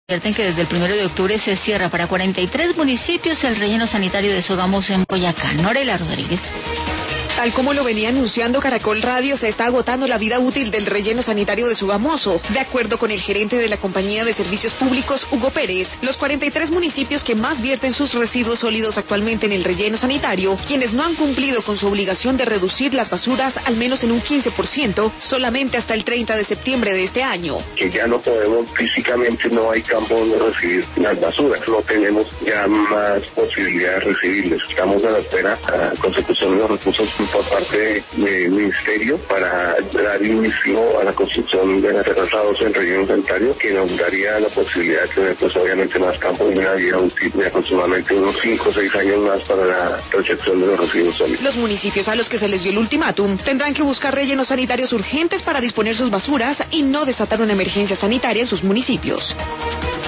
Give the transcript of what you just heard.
Advierten que desde el 1 de octubre se cierra para 43 municipios el relleno sanitario de Sogamoso en Boyacá. Norela Rodríguez. Tal como lo venía anunciando Caracol Radio, se está agotando la vida útil del relleno sanitario de Sogamoso. De acuerdo con el gerente de la Compañía de Servicios Públicos, Hugo Pérez, los 43 municipios que más vierten sus residuos sólidos actualmente en el relleno sanitario, quienes no han cumplido con su obligación de reducir las basuras al menos en un 15%, solamente hasta el 30 de septiembre de este año. Que ya no podemos, físicamente no hay campo donde recibir las basuras, no tenemos ya más posibilidad de recibirles. Estamos a la espera a consecución de los recursos por parte del Ministerio para dar inicio a la construcción de las terrazas en relleno sanitario, que nos daría la posibilidad de tener pues obviamente más campo y una vida útil de aproximadamente unos 5 o 6 años más para la recepción de los residuos sólidos. Los municipios a los que se les dio el ultimátum tendrán que buscar rellenos sanitarios urgentes para disponer sus basuras y no desatar una emergencia sanitaria en sus municipios.